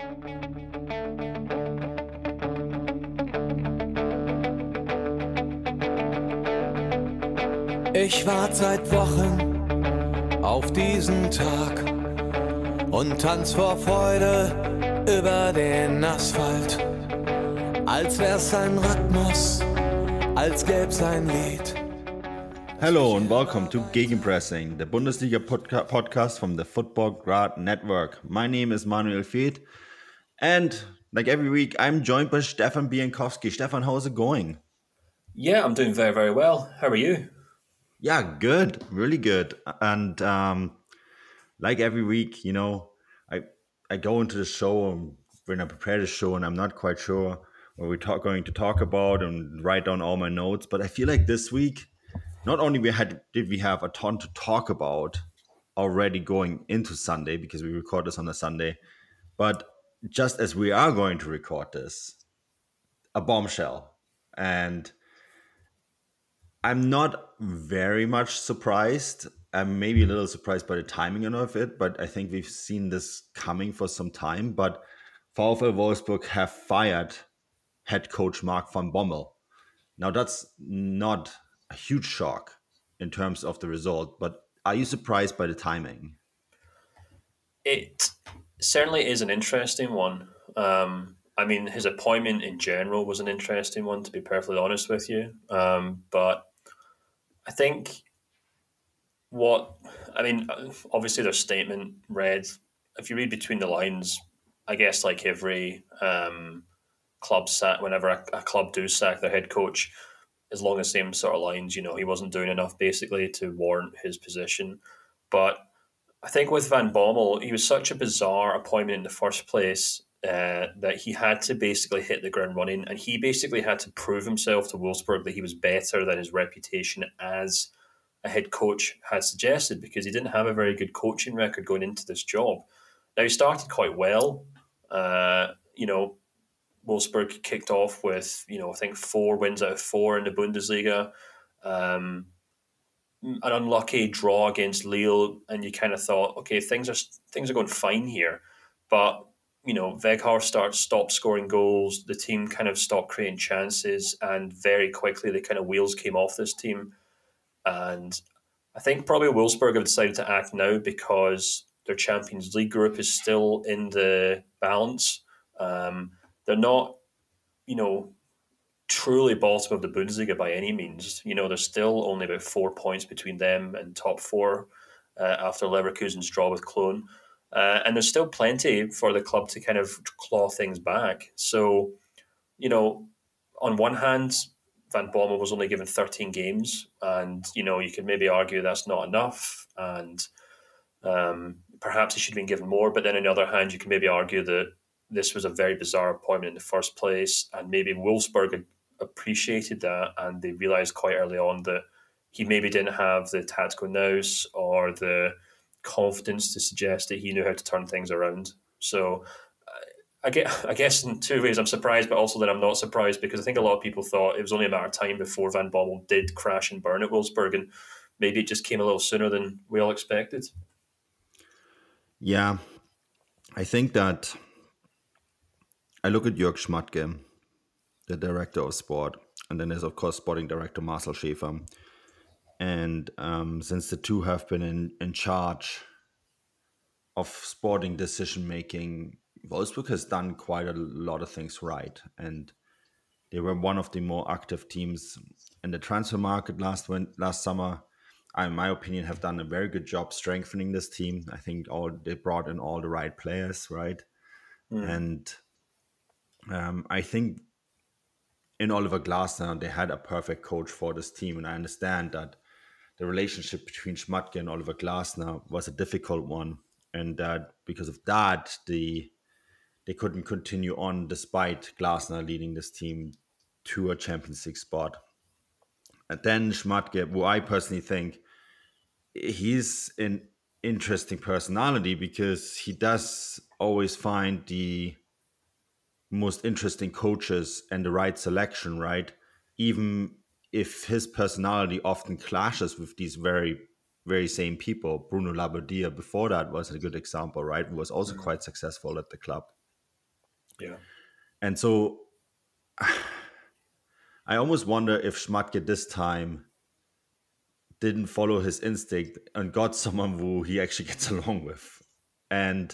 Ich warte seit Wochen auf diesen Tag und tanz vor Freude über den Asphalt. Als wär's ein Rhythmus, als gäb's ein Lied. Hello and welcome to Gegenpressing, the Bundesliga podcast from the Football Grad Network. My name is Manuel Feeth, and like every week, I'm joined by Stefan Bienkowski. Stefan, how's it going? Yeah, I'm doing very, very well. How are you? Yeah, good, really good. And like every week, you know, I go into the show when I prepare the show, and I'm not quite sure what we're going to talk about and write down all my notes. But I feel like this week, not only did we have a ton to talk about already going into Sunday, because we record this on a Sunday, but just as we are going to record this, a bombshell. And I'm not very much surprised. I'm maybe a little surprised by the timing of it, but I think we've seen this coming for some time. But VfL Wolfsburg have fired head coach Mark van Bommel. Now, that's not a huge shock in terms of the result, but are you surprised by the timing? It certainly is an interesting one. I mean, his appointment in general was an interesting one, to be perfectly honest with you. But I think obviously their statement read, if you read between the lines, I guess like every club sack, whenever a club do sack their head coach, as long as same sort of lines, you know, he wasn't doing enough basically to warrant his position. But I think with Van Bommel, he was such a bizarre appointment in the first place that he had to basically hit the ground running, and he basically had to prove himself to Wolfsburg that he was better than his reputation as a head coach had suggested, because he didn't have a very good coaching record going into this job. Now, he started quite well. Wolfsburg kicked off with, I think 4 wins out of 4 in the Bundesliga. An unlucky draw against Lille, and you kind of thought, okay, things are going fine here. But, Weghorst stopped scoring goals. The team kind of stopped creating chances, and very quickly the kind of wheels came off this team. And I think probably Wolfsburg have decided to act now because their Champions League group is still in the balance. They're not, truly bottom of the Bundesliga by any means. There's still only about 4 points between them and top 4 after Leverkusen's draw with Cologne. And there's still plenty for the club to kind of claw things back. So, on one hand, Van Bommel was only given 13 games, and, you could maybe argue that's not enough, and perhaps he should have been given more. But then on the other hand, you can maybe argue that this was a very bizarre appointment in the first place, and maybe Wolfsburg appreciated that, and they realised quite early on that he maybe didn't have the tactical nous or the confidence to suggest that he knew how to turn things around. So I guess in two ways I'm surprised, but also that I'm not surprised, because I think a lot of people thought it was only a matter of time before Van Bommel did crash and burn at Wolfsburg, and maybe it just came a little sooner than we all expected. Yeah, I think that I look at Jörg Schmatke, the director of sport, and then there's, of course, sporting director Marcel Schäfer. And since the two have been in charge of sporting decision-making, Wolfsburg has done quite a lot of things right. And they were one of the more active teams in the transfer market last summer. In my opinion, have done a very good job strengthening this team. I think they brought in all the right players, right? And I think in Oliver Glasner, they had a perfect coach for this team. And I understand that the relationship between Schmatke and Oliver Glasner was a difficult one. And that because of that, they couldn't continue on despite Glasner leading this team to a Champions League spot. And then Schmatke, who I personally think he's an interesting personality, because he does always find the most interesting coaches and the right selection, right? Even if his personality often clashes with these very, very same people. Bruno Labbadia before that was a good example, right? Who was also quite successful at the club. Yeah. And so I almost wonder if Schmatke this time didn't follow his instinct and got someone who he actually gets along with. And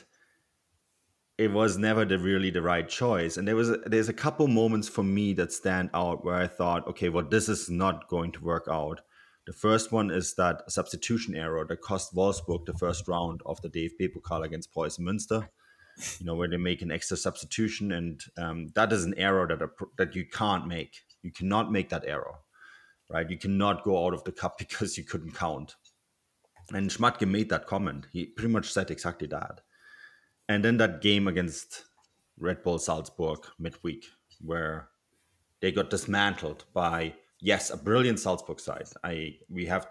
it was never really the right choice. And there's a couple moments for me that stand out where I thought, okay, well, this is not going to work out. The first one is that substitution error that cost Wolfsburg the first round of the DFB Pokal against Preußen Münster. Where they make an extra substitution, and that is an error that you can't make. You cannot make that error, right? You cannot go out of the cup because you couldn't count. And Schmatke made that comment. He pretty much said exactly that. And then that game against Red Bull Salzburg midweek, where they got dismantled by, yes, a brilliant Salzburg side. We have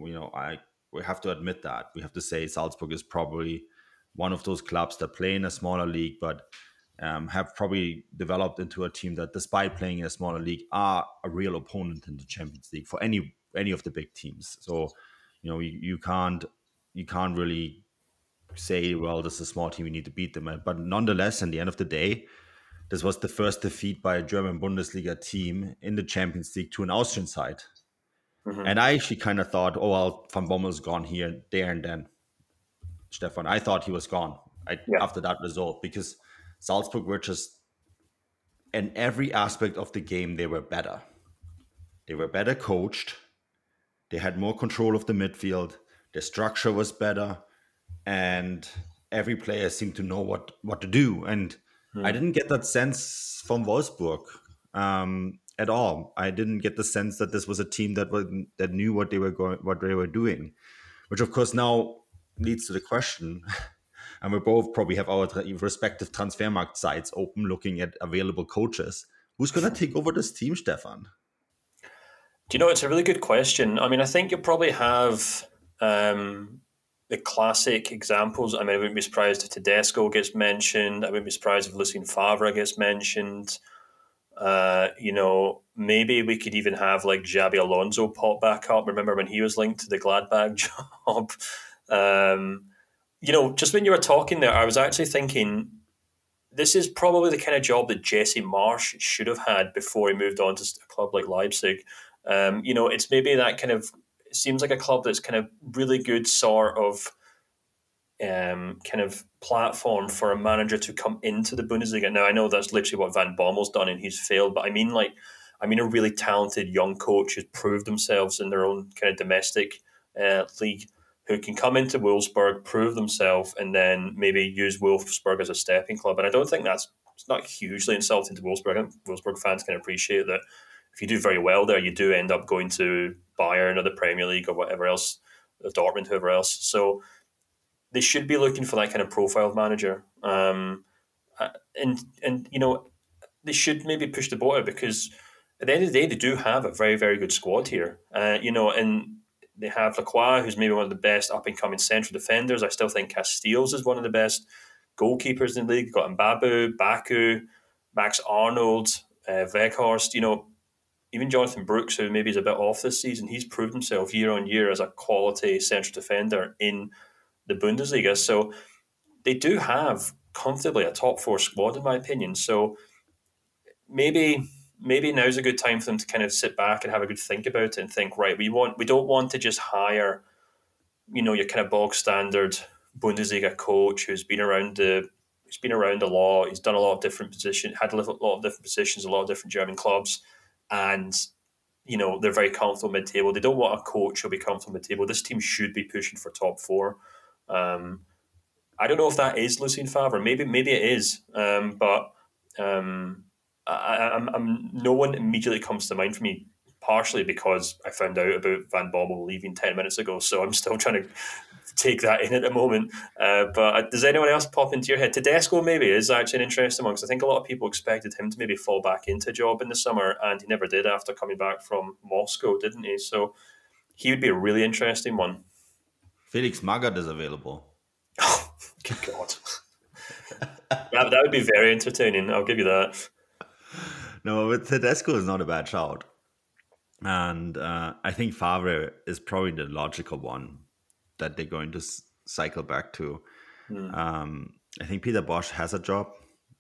to admit that. We have to say Salzburg is probably one of those clubs that play in a smaller league, but have probably developed into a team that, despite playing in a smaller league, are a real opponent in the Champions League for any of the big teams. So, you can't really say, well, this is a small team, we need to beat them. But nonetheless, in the end of the day, this was the first defeat by a German Bundesliga team in the Champions League to an Austrian side. Mm-hmm. And I actually kind of thought, oh, well, Van Bommel's gone here, there, and then. Stefan, I thought he was gone after that result, because Salzburg were just, in every aspect of the game, they were better. They were better coached. They had more control of the midfield. Their structure was better. And every player seemed to know what to do. And I didn't get that sense from Wolfsburg at all. I didn't get the sense that this was a team that knew what they were doing, which of course now leads to the question, and we both probably have our respective Transfermarkt sites open, looking at available coaches. Who's going to take over this team, Stefan? Do you know, it's a really good question. I mean, I think you'll probably have the classic examples. I mean, I wouldn't be surprised if Tedesco gets mentioned. I wouldn't be surprised if Lucien Favre gets mentioned. Maybe we could even have like Xabi Alonso pop back up. Remember when he was linked to the Gladbach job? Just when you were talking there, I was actually thinking this is probably the kind of job that Jesse Marsch should have had before he moved on to a club like Leipzig. It's maybe that kind of, it seems like a club that's kind of really good sort of kind of platform for a manager to come into the Bundesliga. Now, I know that's literally what Van Bommel's done and he's failed, but I mean a really talented young coach who's proved themselves in their own kind of domestic league, who can come into Wolfsburg, prove themselves, and then maybe use Wolfsburg as a stepping club. And I don't think it's not hugely insulting to Wolfsburg. I think Wolfsburg fans can appreciate that if you do very well there, you do end up going to Bayern or the Premier League or whatever else, Dortmund, whoever else. So they should be looking for that kind of profile manager. They should maybe push the boat out, because at the end of the day, they do have a very, very good squad here. And they have Lacroix, who's maybe one of the best up-and-coming central defenders. I still think Casteels is one of the best goalkeepers in the league. You've got Mbabu, Baku, Max Arnold, Weghorst. Even Jonathan Brooks, who maybe is a bit off this season, he's proved himself year on year as a quality central defender in the Bundesliga. So they do have comfortably a top four squad, in my opinion. So maybe now's a good time for them to kind of sit back and have a good think about it and think, right, we don't want to just hire, your kind of bog standard Bundesliga coach who's been around a lot. He's done a lot of different positions, had a lot of different positions, a lot of different German clubs, and they're very comfortable mid-table. They don't want a coach who'll be comfortable mid-table. This team should be pushing for top four. I don't know if that is Lucien Favre. Maybe it is, but I'm no one immediately comes to mind for me, partially because I found out about Van Bommel leaving 10 minutes ago, so I'm still trying to take that in at the moment. But does anyone else pop into your head? Tedesco maybe is actually an interesting one, because I think a lot of people expected him to maybe fall back into a job in the summer, and he never did after coming back from Moscow, didn't he? So he would be a really interesting one. Felix Magath is available. Oh, good God. that would be very entertaining, I'll give you that. No, but Tedesco is not a bad shout. And I think Favre is probably the logical one that they're going to cycle back to. I think Peter Bosz has a job.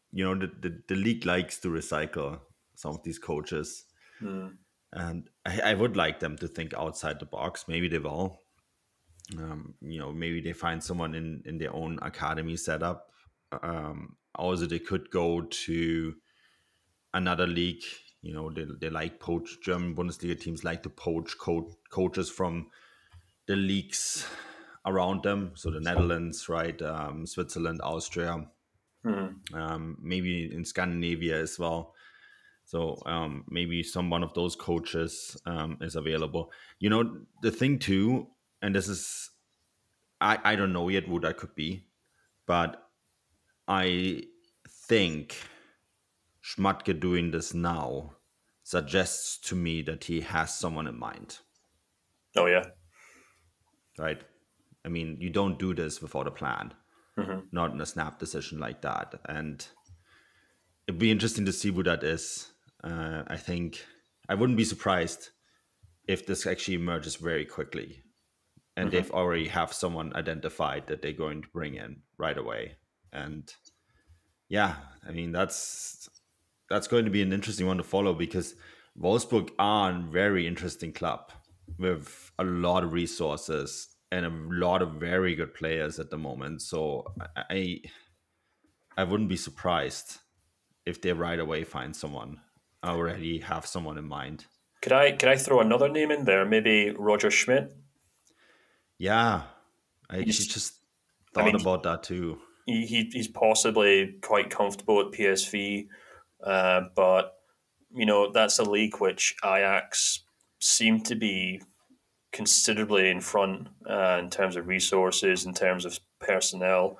the league likes to recycle some of these coaches. And I would like them to think outside the box. Maybe they will. Maybe they find someone in their own academy setup. Also, they could go to another league. They like poach. German Bundesliga teams like to poach coaches from the leagues around them. So the Netherlands, right? Switzerland, Austria, maybe in Scandinavia as well. So maybe one of those coaches is available. The thing too, and this is, I don't know yet who that could be, but I think Schmatke doing this now suggests to me that he has someone in mind. Oh, yeah. Right? I mean, you don't do this without a plan, not in a snap decision like that. And it'd be interesting to see who that is. I think I wouldn't be surprised if this actually emerges very quickly and they've already have someone identified that they're going to bring in right away. And yeah, I mean, that's going to be an interesting one to follow, because Wolfsburg are a very interesting club with a lot of resources and a lot of very good players at the moment. So I wouldn't be surprised if they right away find someone, already have someone in mind. Could I throw another name in there? Maybe Roger Schmidt? Yeah, I just thought about that too. He's possibly quite comfortable at PSV, but that's a league which Ajax seem to be considerably in front in terms of resources, in terms of personnel.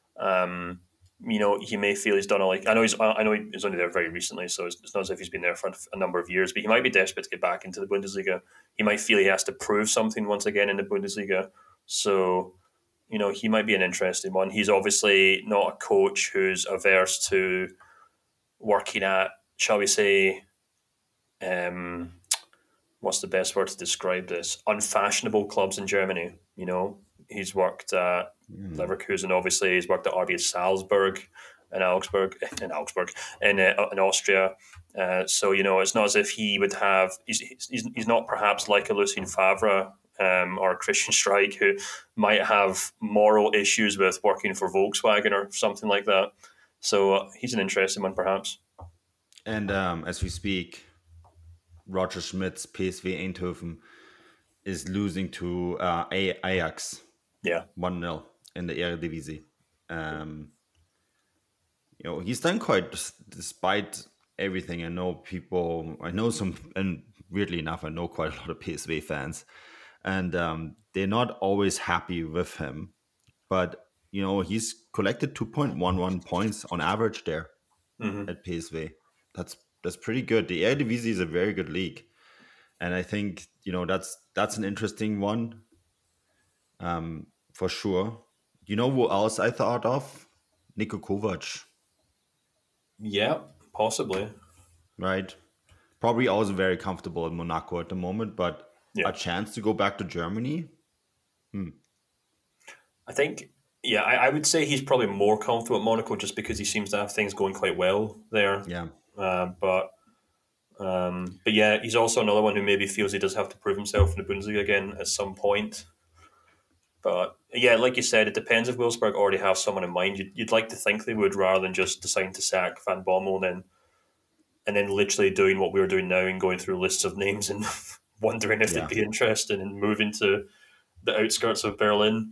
He may feel he's done all. I know he's only there very recently, so it's not as if he's been there for a number of years. But he might be desperate to get back into the Bundesliga. He might feel he has to prove something once again in the Bundesliga. So, he might be an interesting one. He's obviously not a coach who's averse to working at, shall we say, what's the best word to describe this? Unfashionable clubs in Germany. He's worked at Leverkusen, obviously. He's worked at RB Salzburg in Augsburg, in Austria. So, it's not as if he would have... He's not perhaps like a Lucien Favre or Christian Streich, who might have moral issues with working for Volkswagen or something like that. So he's an interesting one, perhaps. And as we speak, Roger Schmidt's PSV Eindhoven is losing to Ajax. Yeah, 1-0 in the Eredivisie. He's done quite, despite everything. I know some, and weirdly enough, I know quite a lot of PSV fans, and they're not always happy with him. But he's collected 2.11 points on average there at PSV. That's pretty good. The Eredivisie is a very good league, and I think that's an interesting one, for sure. Who else I thought of? Niko Kovac. Yeah, possibly. Right, probably also very comfortable in Monaco at the moment, but a chance to go back to Germany. I think. Yeah, I would say he's probably more comfortable at Monaco just because he seems to have things going quite well there. Yeah. But yeah, he's also another one who maybe feels he does have to prove himself in the Bundesliga again at some point. But yeah, like you said, it depends if Wolfsburg already have someone in mind. You'd like to think they would, rather than just decide to sack Van Bommel and then literally doing what we're doing now and going through lists of names and wondering if they'd be interested in moving to the outskirts of Berlin.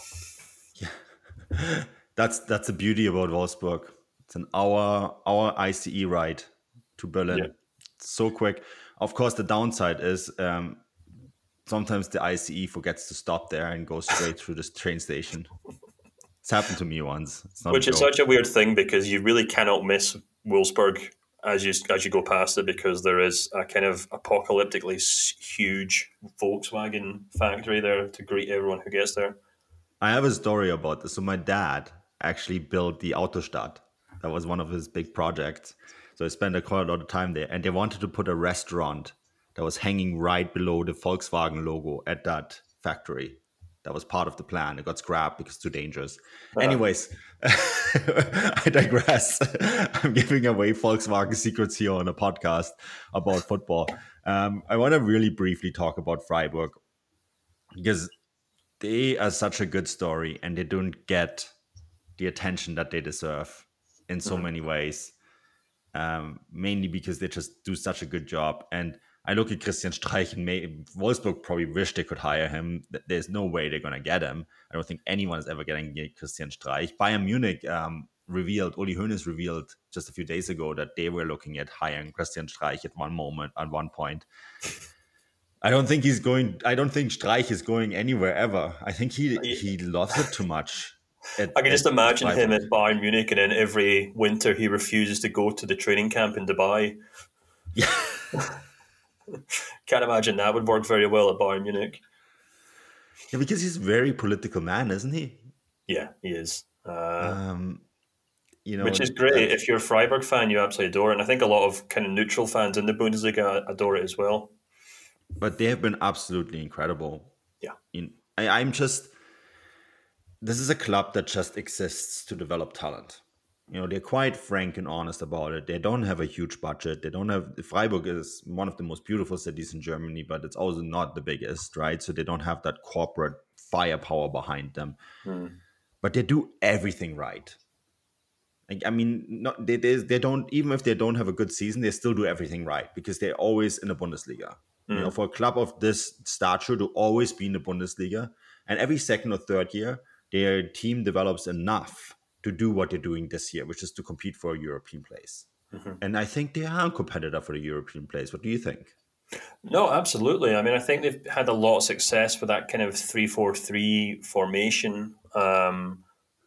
Yeah, that's the beauty about Wolfsburg. It's an hour ICE ride to Berlin. Yeah. So quick. Of course, the downside is sometimes the ICE forgets to stop there and go straight through this train station. It's happened to me once. Which is such a weird thing, because you really cannot miss Wolfsburg as you go past it, because there is a kind of apocalyptically huge Volkswagen factory there to greet everyone who gets there. I have a story about this. So my dad actually built the Autostadt. That was one of his big projects. So I spent quite a lot of time there. And they wanted to put a restaurant that was hanging right below the Volkswagen logo at that factory. That was part of the plan. It got scrapped because it's too dangerous. Uh-huh. Anyways, I digress. I'm giving away Volkswagen secrets here on a podcast about football. I want to really briefly talk about Freiburg because they are such a good story and they don't get the attention that they deserve in so many ways. Mainly because they just do such a good job. And I look at Christian Streich and Wolfsburg probably wish they could hire him. There's no way they're going to get him. I don't think anyone is ever going to get Christian Streich. Bayern Munich Uli Hoeneß revealed just a few days ago that they were looking at hiring Christian Streich at one point. I don't think Streich is going anywhere ever. I think he loves it too much. I can just imagine him at Bayern Munich, and then every winter he refuses to go to the training camp in Dubai. Yeah. Can't imagine that would work very well at Bayern Munich. Yeah, because he's a very political man, isn't he? Yeah, he is. You know, which is great. If you're a Freiburg fan, you absolutely adore it. And I think a lot of kind of neutral fans in the Bundesliga adore it as well. But they have been absolutely incredible. Yeah. This is a club that just exists to develop talent. You know, they're quite frank and honest about it. They don't have a huge budget. Freiburg is one of the most beautiful cities in Germany, but it's also not the biggest, right? So they don't have that corporate firepower behind them. But they do everything right. I mean, they don't, even if they don't have a good season, they still do everything right because they're always in the Bundesliga. You know, for a club of this stature to always be in the Bundesliga, and every second or third year, their team develops enough to do what they're doing this year, which is to compete for a European place. And I think they are a competitor for the European place. What do you think? No, absolutely. I mean, I think they've had a lot of success with that kind of 3-4-3 formation. I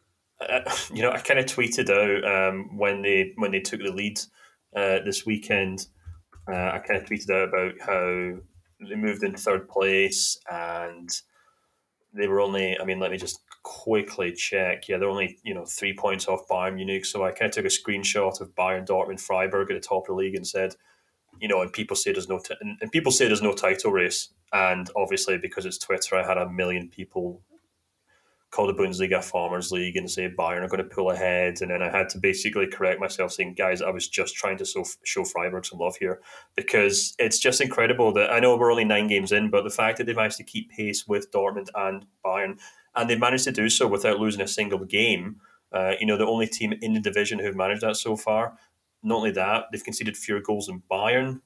kind of tweeted out when they took the lead this weekend. I kind of tweeted out about how they moved in third place and they were only, I mean, let me just quickly check. Yeah, they're only, 3 points off Bayern Munich. So I kind of took a screenshot of Bayern, Dortmund, Freiburg at the top of the league and said, and people say there's no title race. And obviously because it's Twitter, I had a million people call the Bundesliga Farmers League and say Bayern are going to pull ahead. And then I had to basically correct myself saying, guys, I was just trying to show Freiburg some love here because it's just incredible that I know we're only 9 games in, but the fact that they've managed to keep pace with Dortmund and Bayern, and they've managed to do so without losing a single game. The only team in the division who've managed that so far. Not only that, they've conceded fewer goals than Bayern.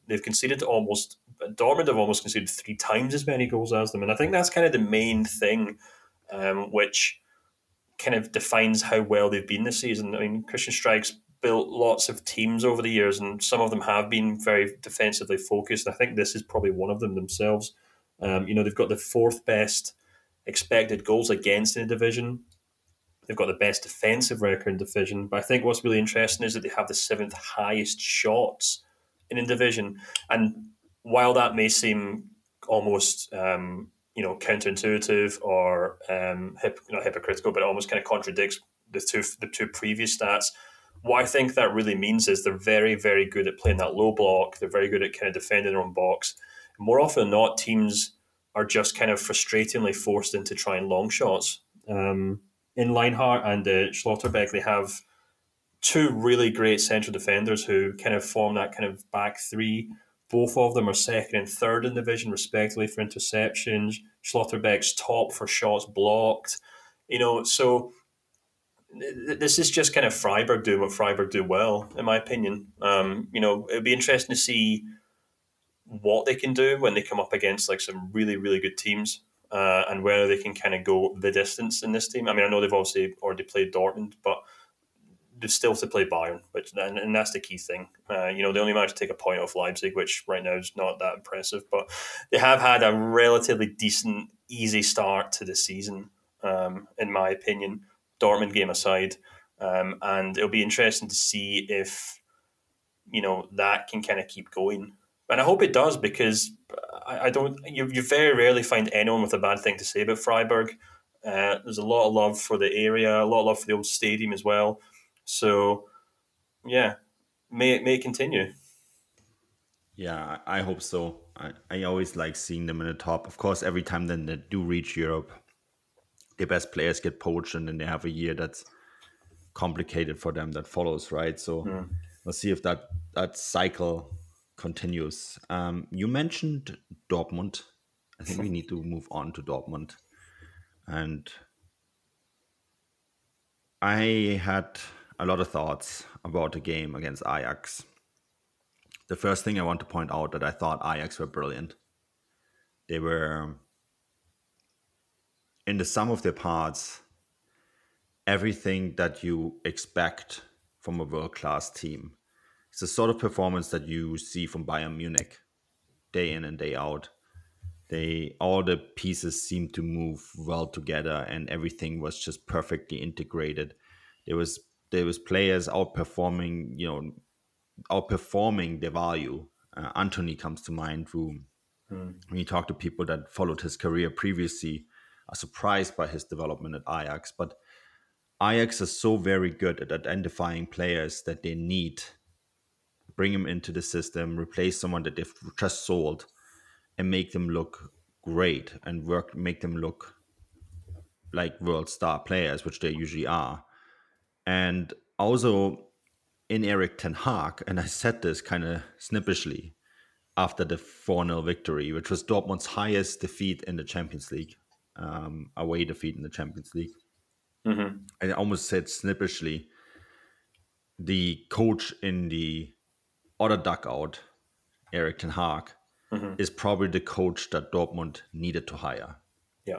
Dortmund have almost conceded 3 times as many goals as them. And I think that's kind of the main thing which kind of defines how well they've been this season. I mean, Christian Streich's built lots of teams over the years, and some of them have been very defensively focused. I think this is probably one of them themselves. They've got the 4th best expected goals against in the division. They've got the best defensive record in the division. But I think what's really interesting is that they have the 7th highest shots in the division. And while that may seem almost counterintuitive or not hypocritical, but it almost kind of contradicts the two previous stats. What I think that really means is they're very, very good at playing that low block. They're very good at kind of defending their own box. More often than not, teams are just kind of frustratingly forced into trying long shots. In Lienhart and Schlotterbeck, they have 2 really great central defenders who kind of form that kind of back 3. Both of them are 2nd and 3rd in the division, respectively, for interceptions. Schlotterbeck's top for shots blocked. So this is just kind of Freiburg doing what Freiburg do well, in my opinion. It'd be interesting to see what they can do when they come up against like some really, really good teams and whether they can kind of go the distance in this team. I mean, I know they've obviously already played Dortmund, but they still have to play Bayern, and that's the key thing. They only managed to take a point off Leipzig, which right now is not that impressive, but they have had a relatively decent, easy start to the season, in my opinion, Dortmund game aside. And it'll be interesting to see if, that can kind of keep going. And I hope it does because you very rarely find anyone with a bad thing to say about Freiburg. There's a lot of love for the area, a lot of love for the old stadium as well. So, yeah, may it continue. Yeah, I hope so. I always like seeing them in the top. Of course, every time then they do reach Europe, their best players get poached, and then they have a year that's complicated for them that follows, right? So we'll see if that cycle continues. You mentioned Dortmund. I think we need to move on to Dortmund. And I had a lot of thoughts about the game against Ajax. The first thing I want to point out that I thought Ajax were brilliant. They were, in the sum of their parts, everything that you expect from a world-class team. It's the sort of performance that you see from Bayern Munich day in and day out. All the pieces seemed to move well together, and everything was just perfectly integrated. There was players outperforming their value. Anthony comes to mind, who, when you talk to people that followed his career previously, are surprised by his development at Ajax. But Ajax is so very good at identifying players that they need, bring them into the system, replace someone that they've just sold, and make them look great and make them look like world star players, which they usually are. And also in Erik ten Hag, and I said this kind of snippishly after the 4-0 victory, which was Dortmund's highest defeat in the Champions League, away defeat in the Champions League. I almost said snippishly, the coach in the other dugout, Erik ten Hag, is probably the coach that Dortmund needed to hire. Yeah.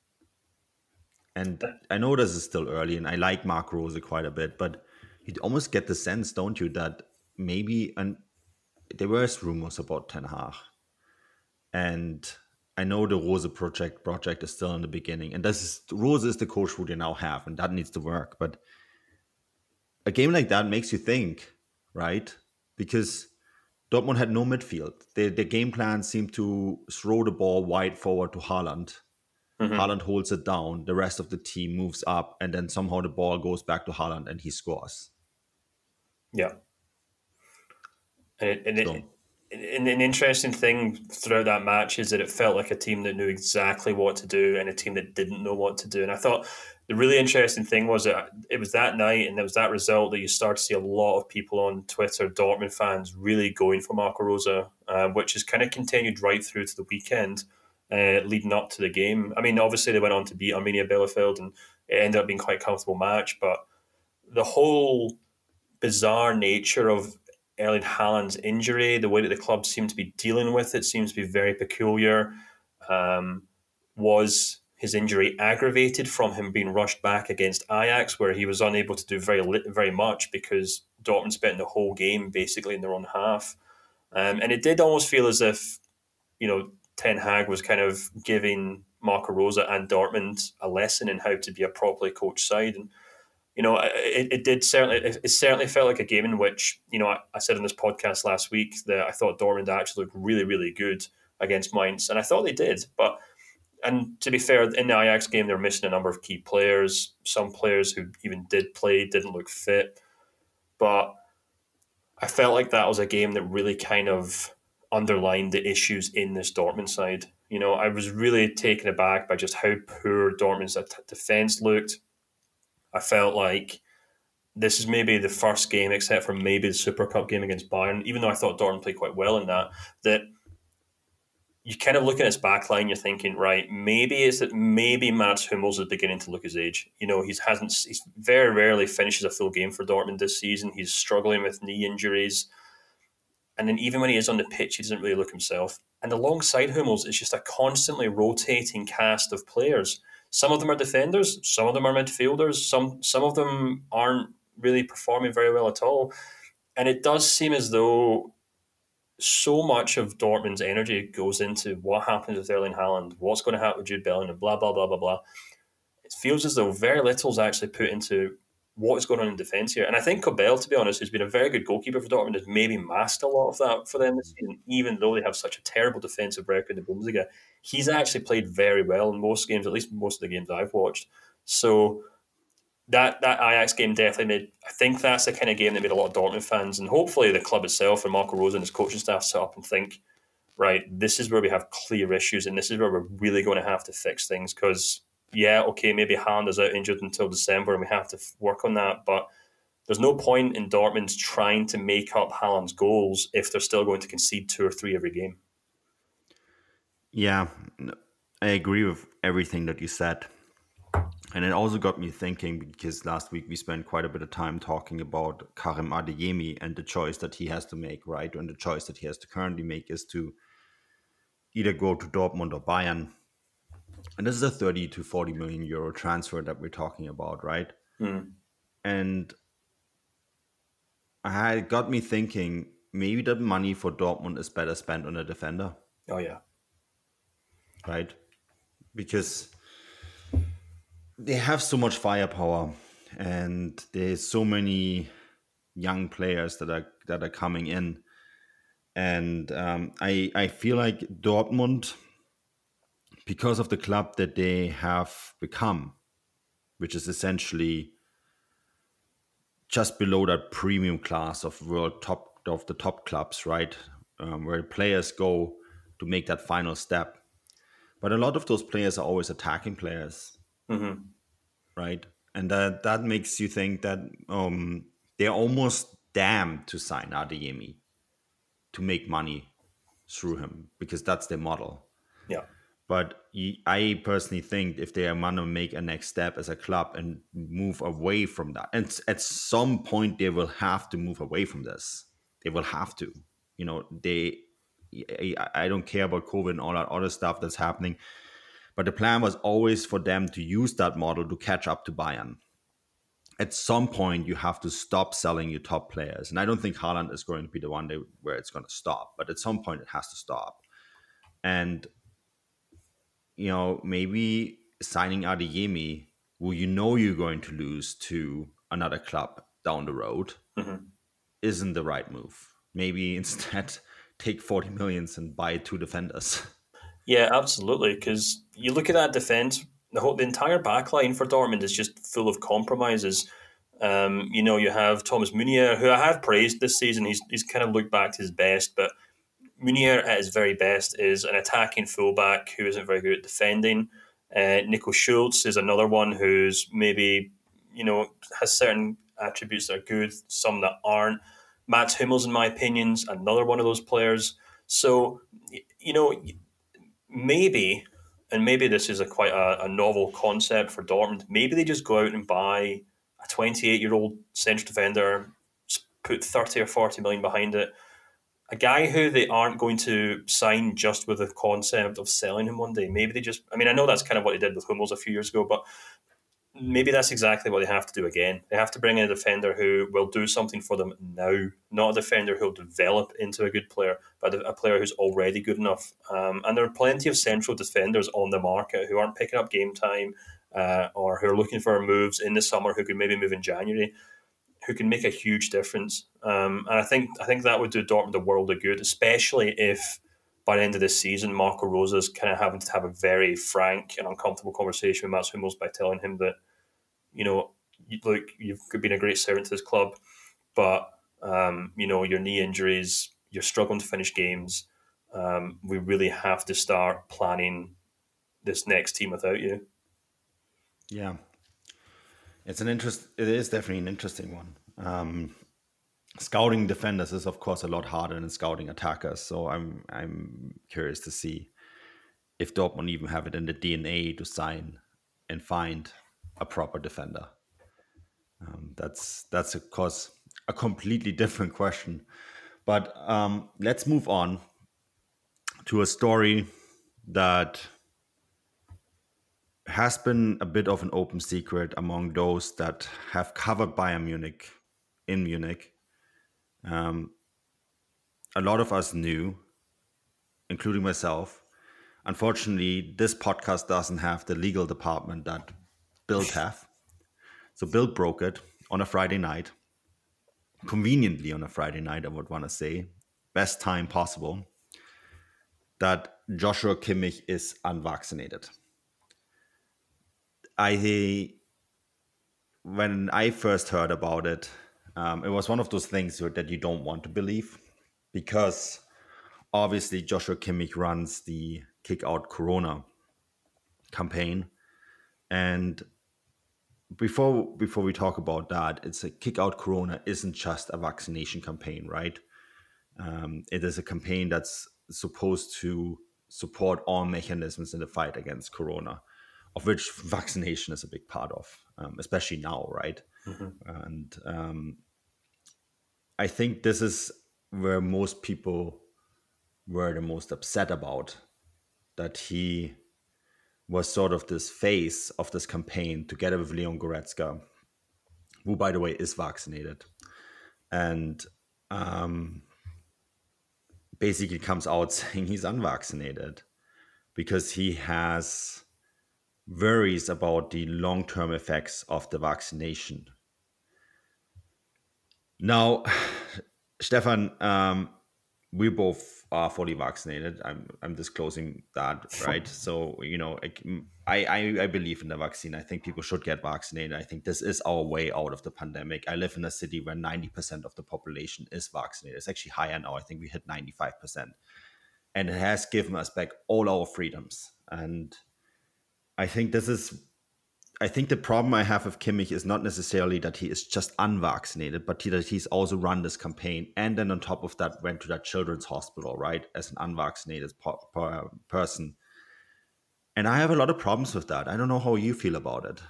And I know this is still early, and I like Marc Rose quite a bit, but you almost get the sense, don't you, that maybe, and there were rumors about Ten Hag, and I know the Rose project is still in the beginning, and Rose is the coach who they now have, and that needs to work. But a game like that makes you think, right? Because Dortmund had no midfield. Their game plan seemed to throw the ball wide forward to Haaland. Haaland holds it down. The rest of the team moves up, and then somehow the ball goes back to Haaland, and he scores. Yeah. And an interesting thing throughout that match is that it felt like a team that knew exactly what to do and a team that didn't know what to do. And I thought the really interesting thing was that it was that night and there was that result that you start to see a lot of people on Twitter, Dortmund fans, really going for Marco Rose, which has kind of continued right through to the weekend, leading up to the game. I mean, obviously they went on to beat Arminia Bielefeld and it ended up being quite a comfortable match, but the whole bizarre nature of Erling Haaland's injury, the way that the club seemed to be dealing with it seems to be very peculiar. Was his injury aggravated from him being rushed back against Ajax, where he was unable to do very much because Dortmund spent the whole game basically in their own half? And it did almost feel as if, Ten Hag was kind of giving Marco Rose and Dortmund a lesson in how to be a properly coached side. And it certainly felt like a game in which, I said on this podcast last week that I thought Dortmund actually looked really, really good against Mainz, and I thought they did. And to be fair, in the Ajax game, they were missing a number of key players. Some players who even did play didn't look fit. But I felt like that was a game that really kind of underlined the issues in this Dortmund side. I was really taken aback by just how poor Dortmund's defence looked. I felt like this is maybe the first game, except for maybe the Super Cup game against Bayern, even though I thought Dortmund played quite well in that you kind of look at his back line, you're thinking, right, maybe Mats Hummels is beginning to look his age. He's very rarely finishes a full game for Dortmund this season. He's struggling with knee injuries. And then even when he is on the pitch, he doesn't really look himself. And alongside Hummels is just a constantly rotating cast of players. Some of them are defenders, some of them are midfielders, some of them aren't really performing very well at all. And it does seem as though so much of Dortmund's energy goes into what happens with Erling Haaland, what's going to happen with Jude Bellingham, blah, blah, blah, blah, blah. It feels as though very little is actually put into what is going on in defence here. And I think Kobel, to be honest, who's been a very good goalkeeper for Dortmund, has maybe masked a lot of that for them this season, even though they have such a terrible defensive record in the Bundesliga. He's actually played very well in most games, at least most of the games I've watched. So that Ajax game definitely I think that's the kind of game that made a lot of Dortmund fans, and hopefully the club itself and Marco Rose and his coaching staff sit up and think, right, this is where we have clear issues and this is where we're really going to have to fix things, because yeah, okay, maybe Haaland is out injured until December and we have to work on that. But there's no point in Dortmund trying to make up Haaland's goals if they're still going to concede 2 or 3 every game. Yeah, I agree with everything that you said. And it also got me thinking, because last week we spent quite a bit of time talking about Karim Adeyemi and the choice that he has to make, right? And the choice that he has to currently make is to either go to Dortmund or Bayern. And this is a 30 to 40 million euro transfer that we're talking about, right? And it got me thinking, maybe that money for Dortmund is better spent on a defender. Oh, yeah. Right? Because they have so much firepower and there's so many young players that are coming in. And I feel like Dortmund, because of the club that they have become, which is essentially just below that premium class of the top clubs, right? Where players go to make that final step. But a lot of those players are always attacking players, right? And that makes you think that they're almost damned to sign Adeyemi to make money through him, because that's their model. Yeah. But I personally think if they are going to make a next step as a club and move away from that, and at some point they will have to move away from this. They will have to. You know, I don't care about COVID and all that other stuff that's happening, but the plan was always for them to use that model to catch up to Bayern. At some point, you have to stop selling your top players. And I don't think Haaland is going to be the one where it's going to stop. But at some point, it has to stop. And, you know, maybe signing Adeyemi, who you know you're going to lose to another club down the road, isn't the right move. Maybe instead take 40 millions and buy 2 defenders. Yeah, absolutely. Because you look at that defence, the entire back line for Dortmund is just full of compromises. You know, you have Thomas Meunier, who I have praised this season. He's kind of looked back to his best, but Meunier at his very best is an attacking fullback who isn't very good at defending. Nico Schulz is another one who's maybe, you know, has certain attributes that are good, some that aren't. Mats Hummels, in my opinion, is another one of those players. So, you know, maybe this is quite a novel concept for Dortmund. Maybe they just go out and buy a 28-year-old central defender, put 30 or 40 million behind it. A guy who they aren't going to sign just with the concept of selling him one day. Maybe they just, I mean, I know that's kind of what they did with Hummels a few years ago, but maybe that's exactly what they have to do again. They have to bring in a defender who will do something for them now, not a defender who will develop into a good player, but a player who's already good enough. And there are plenty of central defenders on the market who aren't picking up game time or who are looking for moves in the summer, who could maybe move in January, who can make a huge difference. And I think that would do Dortmund a world of good, especially if by the end of this season, Marco Rose is kind of having to have a very frank and uncomfortable conversation with Mats Hummels by telling him that, you know, look, you've been a great servant to this club, but, you know, your knee injuries, you're struggling to finish games. We really have to start planning this next team without you. Yeah. It is definitely an interesting one. Scouting defenders is, of course, a lot harder than scouting attackers. So I'm curious to see if Dortmund even have it in the DNA to sign and find a proper defender. That's of course a completely different question. But let's move on to a story that has been a bit of an open secret among those that have covered Bayern Munich in Munich. A lot of us knew, including myself. Unfortunately, this podcast doesn't have the legal department that Bild have. So Bild broke it on a Friday night. Conveniently on a Friday night, I would want to say. Best time possible. That Joshua Kimmich is unvaccinated. When I first heard about it, it was one of those things that you don't want to believe, because obviously Joshua Kimmich runs the Kick Out Corona campaign, And before we talk about that, it's a Kick Out Corona isn't just a vaccination campaign, right? It is a campaign that's supposed to support all mechanisms in the fight against Corona, of which vaccination is a big part of, especially now, right? And I think this is where most people were the most upset about, that he was sort of this face of this campaign together with Leon Goretzka, who, by the way, is vaccinated, and basically comes out saying he's unvaccinated because he has worries about the long-term effects of the vaccination. Now, Stefan, we both are fully vaccinated. I'm disclosing that, right? So, I believe in the vaccine. I think people should get vaccinated. I think this is our way out of the pandemic. I live in a city where 90% of the population is vaccinated. It's actually higher now. I think we hit 95%. And it has given us back all our freedoms. And I think the problem I have with Kimmich is not necessarily that he is just unvaccinated, but that he's also run this campaign. And then on top of that, went to that children's hospital, right, as an unvaccinated person. And I have a lot of problems with that. I don't know how you feel about it.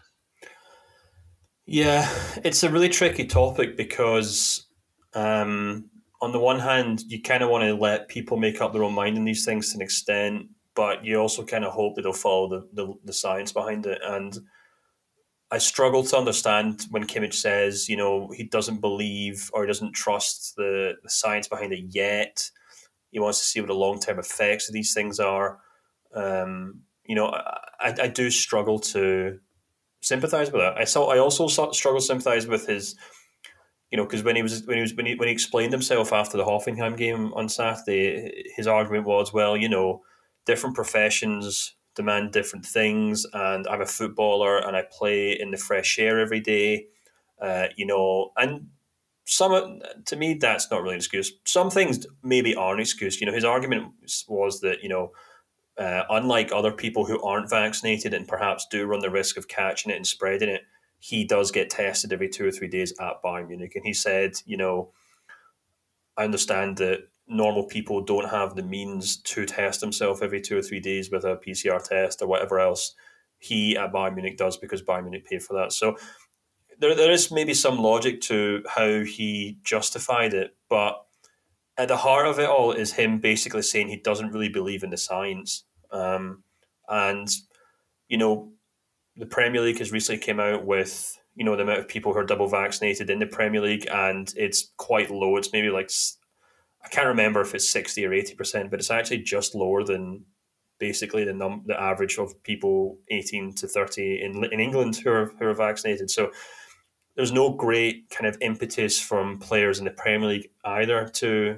Yeah, it's a really tricky topic because on the one hand, you kind of want to let people make up their own mind in these things to an extent, but you also kind of hope that they'll follow the science behind it. And I struggle to understand when Kimmich says, he doesn't believe or he doesn't trust the science behind it yet. He wants to see what the long-term effects of these things are. I do struggle to sympathize with that. I also struggle to sympathize with his, because when he explained himself after the Hoffenheim game on Saturday, his argument was, well, different professions demand different things, and I'm a footballer and I play in the fresh air every day, and to me that's not really an excuse. Some things maybe are an excuse. His argument was that unlike other people who aren't vaccinated and perhaps do run the risk of catching it and spreading it, he does get tested every 2 or 3 days at Bayern Munich, and he said, I understand that normal people don't have the means to test himself every 2 or 3 days with a PCR test or whatever else. He at Bayern Munich does because Bayern Munich paid for that. So there is maybe some logic to how he justified it, but at the heart of it all is him basically saying he doesn't really believe in the science. And the Premier League has recently came out with the amount of people who are double vaccinated in the Premier League, and it's quite low. It's maybe like, I can't remember if it's 60 or 80%, but it's actually just lower than basically the average of people 18 to 30 in England who are vaccinated. So there's no great kind of impetus from players in the Premier League either to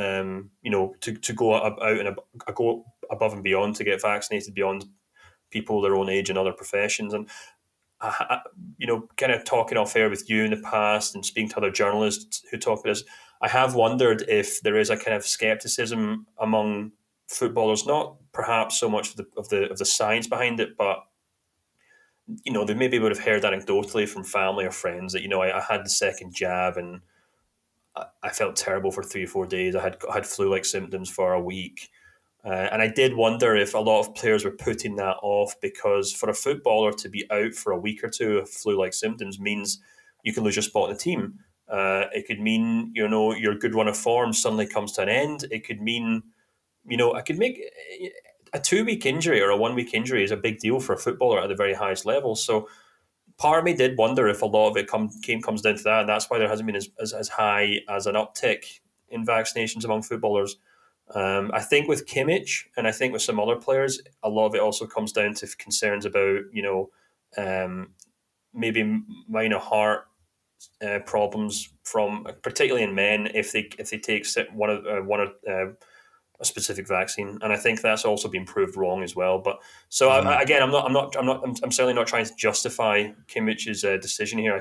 go out and go above and beyond to get vaccinated beyond people their own age and other professions. And kind of talking off air with you in the past and speaking to other journalists who talk about this, I have wondered if there is a kind of skepticism among footballers, not perhaps so much of the science behind it, but they maybe would have heard anecdotally from family or friends that I had the second jab and I felt terrible for 3 or 4 days. I had flu-like symptoms for a week. And I did wonder if a lot of players were putting that off, because for a footballer to be out for a week or two of flu-like symptoms means you can lose your spot in the team. It could mean, your good run of form suddenly comes to an end. It could mean, I could make a 2-week injury or a 1-week injury is a big deal for a footballer at the very highest level. So part of me did wonder if a lot of it comes down to that. And that's why there hasn't been as high as an uptick in vaccinations among footballers. I think with Kimmich and I think with some other players, a lot of it also comes down to concerns about, maybe minor heart problems from, particularly in men, if they take a specific vaccine, and I think that's also been proved wrong as well. But so again, I'm certainly not trying to justify Kimmich's decision here.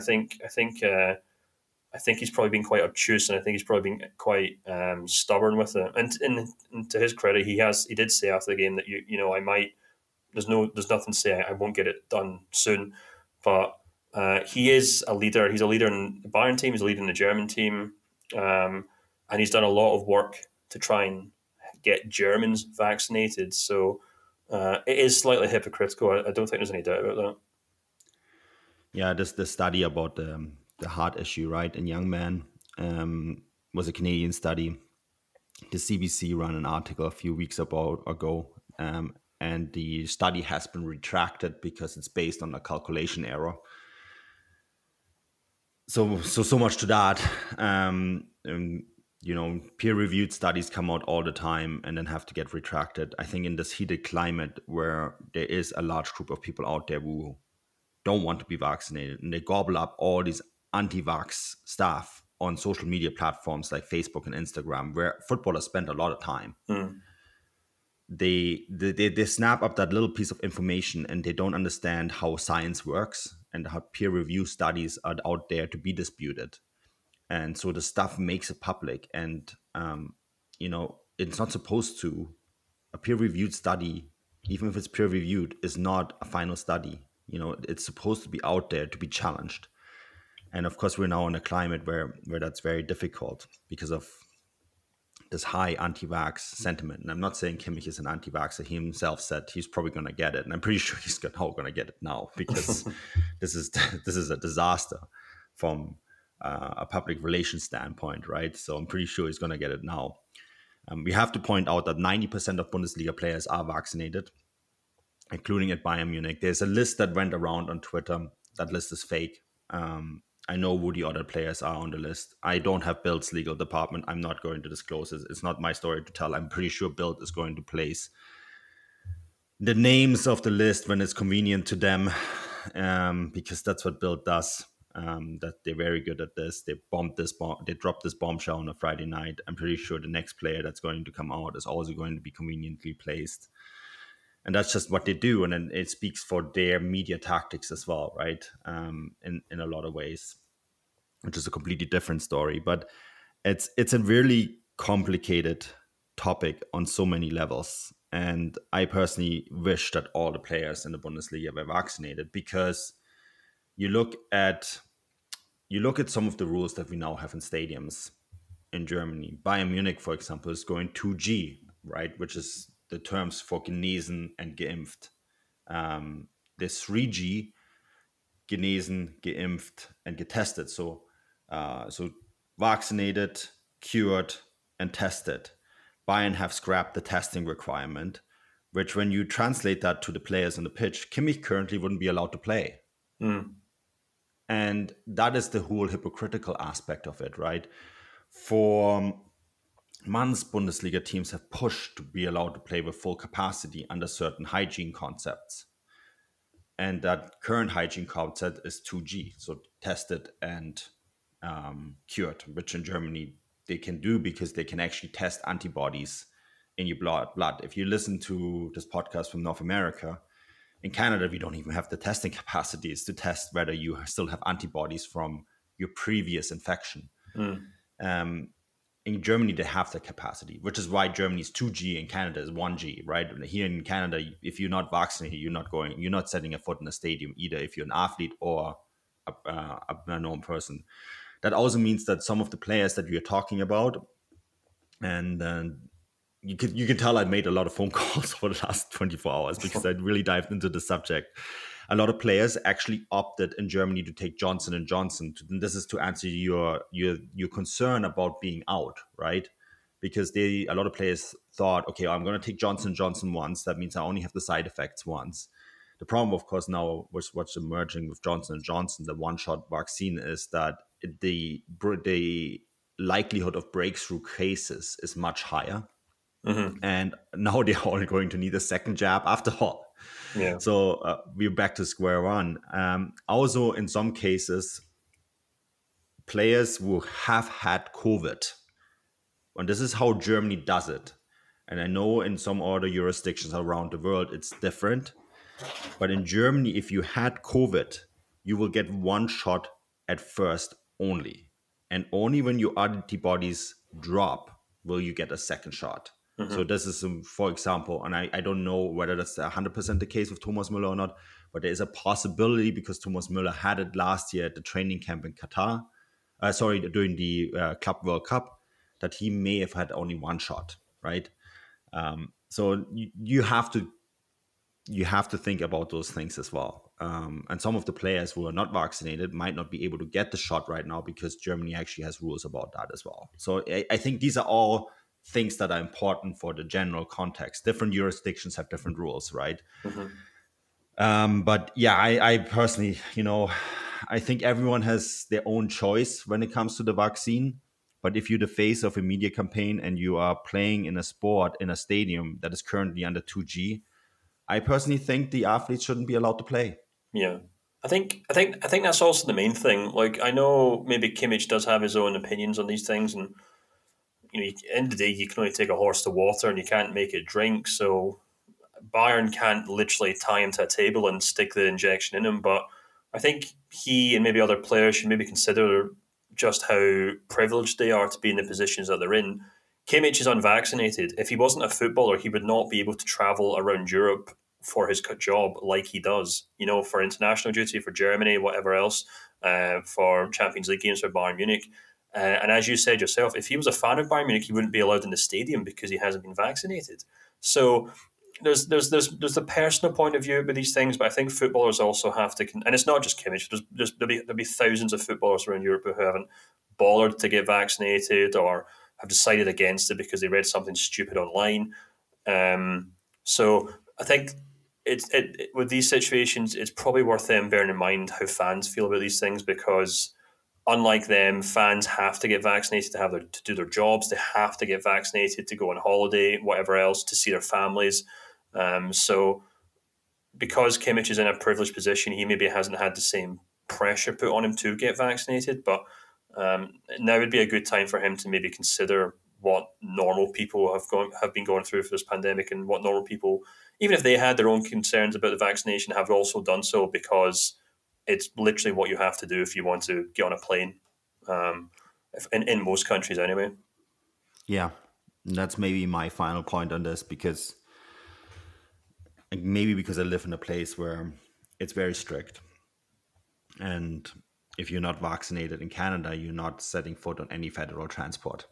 I think he's probably been quite obtuse, and I think he's probably been quite stubborn with it. And to his credit, he did say after the game that I might there's nothing to say I won't get it done soon. But he is a leader. He's a leader in the Bayern team. He's a leader in the German team, and he's done a lot of work to try and get Germans vaccinated. So it is slightly hypocritical. I don't think there's any doubt about that. Yeah, the study about the heart issue, right, in young men was a Canadian study. The CBC ran an article a few weeks ago, and the study has been retracted because it's based on a calculation error. So much to that. Peer-reviewed studies come out all the time and then have to get retracted. I think in this heated climate where there is a large group of people out there who don't want to be vaccinated, and they gobble up all these anti-vax stuff on social media platforms like Facebook and Instagram, where footballers spend a lot of time. They snap up that little piece of information, and they don't understand how science works and how peer-reviewed studies are out there to be disputed. And so the stuff makes it public, and it's not supposed to. A peer-reviewed study, even if it's peer-reviewed, is not a final study. It's supposed to be out there to be challenged. And of course, we're now in a climate where that's very difficult because of this high anti-vax sentiment. And I'm not saying Kimmich is an anti-vaxxer. He himself said he's probably going to get it. And I'm pretty sure he's going to get it now, because this is a disaster from a public relations standpoint, right? So I'm pretty sure he's going to get it now. We have to point out that 90% of Bundesliga players are vaccinated, including at Bayern Munich. There's a list that went around on Twitter. That list is fake. I know who the other players are on the list. I don't have Bild's legal department. I'm not going to disclose it. It's not my story to tell. I'm pretty sure Bild is going to place the names of the list when it's convenient to them, because that's what Bild does. That they're very good at this. They dropped this bombshell on a Friday night. I'm pretty sure the next player that's going to come out is also going to be conveniently placed. And that's just what they do. And then it speaks for their media tactics as well, right? In a lot of ways, which is a completely different story. But it's a really complicated topic on so many levels. And I personally wish that all the players in the Bundesliga were vaccinated, because you look at some of the rules that we now have in stadiums in Germany. Bayern Munich, for example, is going 2G, right? Which is the terms for genesen and geimpft. There's 3G, genesen, geimpft, and getestet. So vaccinated, cured, and tested. Bayern have scrapped the testing requirement, which when you translate that to the players on the pitch, Kimmich currently wouldn't be allowed to play. And that is the whole hypocritical aspect of it, right? For months, Bundesliga teams have pushed to be allowed to play with full capacity under certain hygiene concepts. And that current hygiene concept is 2G, so tested and cured, which in Germany they can do because they can actually test antibodies in your blood. If you listen to this podcast from North America, in Canada, we don't even have the testing capacities to test whether you still have antibodies from your previous infection. In Germany, they have the capacity, which is why Germany's 2G and Canada is 1G, right? Here in Canada, if you're not vaccinated, you're not setting a foot in a stadium, either if you're an athlete or a known person. That also means that some of the players that you're talking about, and you can tell I made a lot of phone calls over the last 24 hours because I really dived into the subject. A lot of players actually opted in Germany to take Johnson & Johnson. And this is to answer your concern about being out, right? Because a lot of players thought, okay, I'm going to take Johnson & Johnson once. That means I only have the side effects once. The problem, of course, now with what's emerging with Johnson & Johnson, the one-shot vaccine, is that the likelihood of breakthrough cases is much higher. And now they're all going to need a second jab after all. Yeah. So we're back to square one. Also, in some cases, players who have had COVID, and this is how Germany does it. And I know in some other jurisdictions around the world, it's different. But in Germany, if you had COVID, you will get one shot at first only. And only when your antibodies drop will you get a second shot. So this is, for example, and I don't know whether that's 100% the case with Thomas Müller or not, but there is a possibility because Thomas Müller had it last year at the training camp in Qatar, during the Club World Cup, that he may have had only one shot, right? So you have to think about those things as well. And some of the players who are not vaccinated might not be able to get the shot right now because Germany actually has rules about that as well. So I think these are all things that are important for the general context. Different jurisdictions have different rules, right? But yeah, I personally, I think everyone has their own choice when it comes to the vaccine. But if you're the face of a media campaign and you are playing in a sport in a stadium that is currently under 2G, I personally think the athletes shouldn't be allowed to play. Yeah. I think that's also the main thing. Like, I know maybe Kimmich does have his own opinions on these things, and at the end of the day, you can only take a horse to water and you can't make it drink. So Bayern can't literally tie him to a table and stick the injection in him. But I think he and maybe other players should maybe consider just how privileged they are to be in the positions that they're in. Kimmich is unvaccinated. If he wasn't a footballer, he would not be able to travel around Europe for his job like he does, for international duty, for Germany, whatever else, for Champions League games for Bayern Munich. And as you said yourself, if he was a fan of Bayern Munich, he wouldn't be allowed in the stadium because he hasn't been vaccinated. So there's the personal point of view with these things, but I think footballers also have to, and it's not just Kimmich. There'll be thousands of footballers around Europe who haven't bothered to get vaccinated or have decided against it because they read something stupid online. So I think with these situations, it's probably worth them bearing in mind how fans feel about these things, because unlike them, fans have to get vaccinated to do their jobs. They have to get vaccinated to go on holiday, whatever else, to see their families. So because Kimmich is in a privileged position, he maybe hasn't had the same pressure put on him to get vaccinated. But now would be a good time for him to maybe consider what normal people have been going through for this pandemic, and what normal people, even if they had their own concerns about the vaccination, have also done so, because it's literally what you have to do if you want to get on a plane, in most countries anyway. Yeah, that's maybe my final point on this, because I live in a place where it's very strict. And if you're not vaccinated in Canada, you're not setting foot on any federal transport.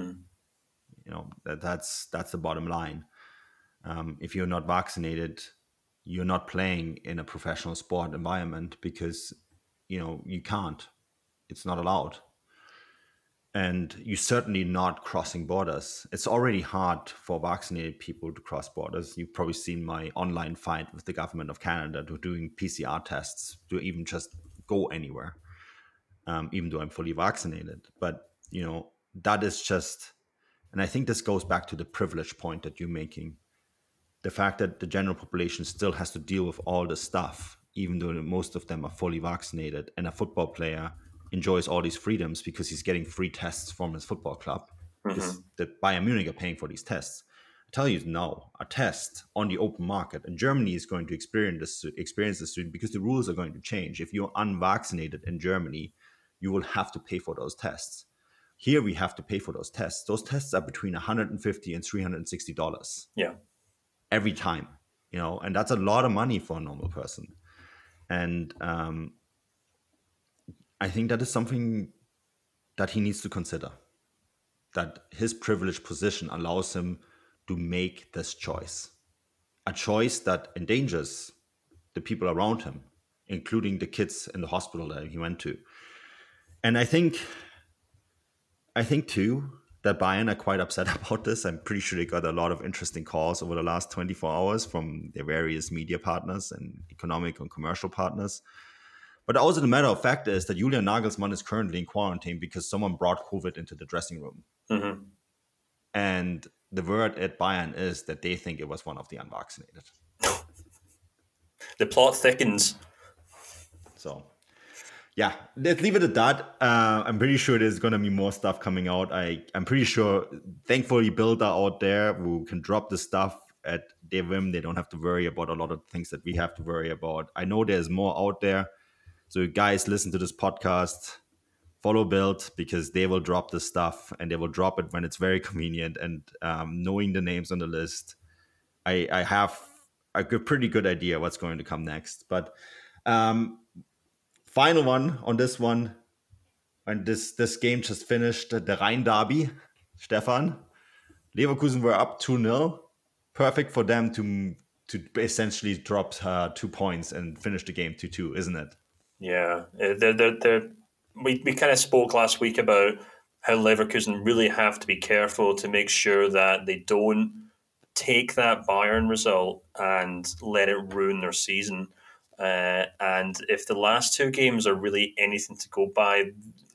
That's the bottom line. If you're not vaccinated, you're not playing in a professional sport environment because, you can't. It's not allowed. And you're certainly not crossing borders. It's already hard for vaccinated people to cross borders. You've probably seen my online fight with the government of Canada to doing PCR tests to even just go anywhere, even though I'm fully vaccinated. But, that is just, and I think this goes back to the privilege point that you're making. The fact that the general population still has to deal with all this stuff, even though most of them are fully vaccinated, and a football player enjoys all these freedoms because he's getting free tests from his football club. Because the Bayern Munich are paying for these tests. I tell you now, a test on the open market, and Germany is going to experience this soon because the rules are going to change. If you're unvaccinated in Germany, you will have to pay for those tests. Here we have to pay for those tests. Those tests are between $150 and $360. Yeah. Every time, and that's a lot of money for a normal person. And I think that is something that he needs to consider, that his privileged position allows him to make this choice, a choice that endangers the people around him, including the kids in the hospital that he went to. And I think too, that Bayern are quite upset about this. I'm pretty sure they got a lot of interesting calls over the last 24 hours from their various media partners and economic and commercial partners. But also the matter of fact is that Julian Nagelsmann is currently in quarantine because someone brought COVID into the dressing room. And the word at Bayern is that they think it was one of the unvaccinated. The plot thickens. So, yeah, let's leave it at that. I'm pretty sure there's going to be more stuff coming out. I'm pretty sure, thankfully, Bild are out there who can drop the stuff at their whim. They don't have to worry about a lot of things that we have to worry about. I know there's more out there. So guys, listen to this podcast. follow Bild, because they will drop the stuff and they will drop it when it's very convenient. And knowing the names on the list, I have a pretty good idea what's going to come next. But final one on this one, and this game just finished, the Rhein Derby, Stefan. Leverkusen were up 2-0. Perfect for them to essentially drop 2 points and finish the game 2-2, isn't it? Yeah, we kind of spoke last week about how Leverkusen really have to be careful to make sure that they don't take that Bayern result and let it ruin their season. And if the last 2 games are really anything to go by,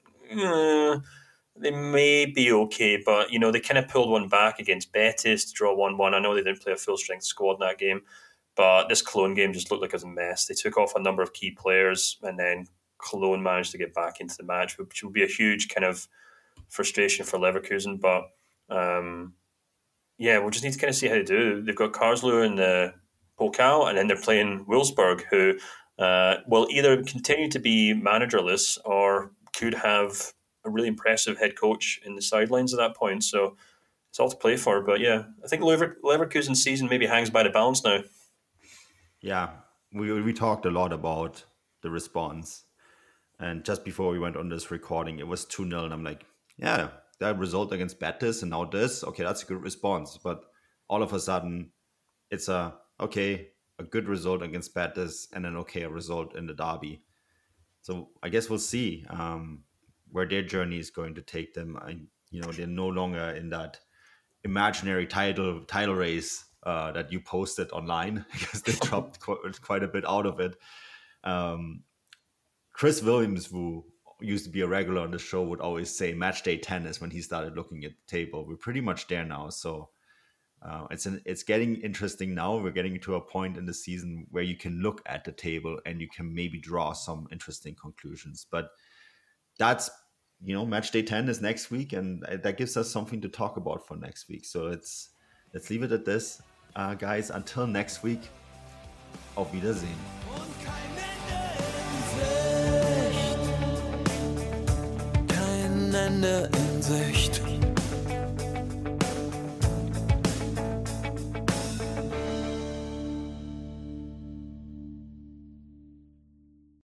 they may be okay. But, they kind of pulled one back against Betis to draw 1-1. I know they didn't play a full-strength squad in that game, but this Cologne game just looked like it was a mess. They took off a number of key players, and then Cologne managed to get back into the match, which will be a huge kind of frustration for Leverkusen. But we'll just need to kind of see how they do. They've got Karlsruhe in the Pokal, and then they're playing Wolfsburg, who will either continue to be managerless or could have a really impressive head coach in the sidelines at that point. So it's all to play for. But I think Leverkusen's season maybe hangs by the balance now. Yeah, we talked a lot about the response. And just before we went on this recording, it was 2-0. And I'm like, yeah, that result against Betis and now this, okay, that's a good response. But all of a sudden, it's a good result against Betis and a result in the derby. So I guess we'll see where their journey is going to take them. They're no longer in that imaginary title race that you posted online, because they dropped quite a bit out of it. Chris Williams, who used to be a regular on the show, would always say match day 10 is when he started looking at the table. We're pretty much there now. So it's getting interesting now. We're getting to a point in the season where you can look at the table and you can maybe draw some interesting conclusions. But that's, match day 10 is next week, and that gives us something to talk about for next week. So let's leave it at this, guys. Until next week, auf Wiedersehen. Kein Ende in Sicht.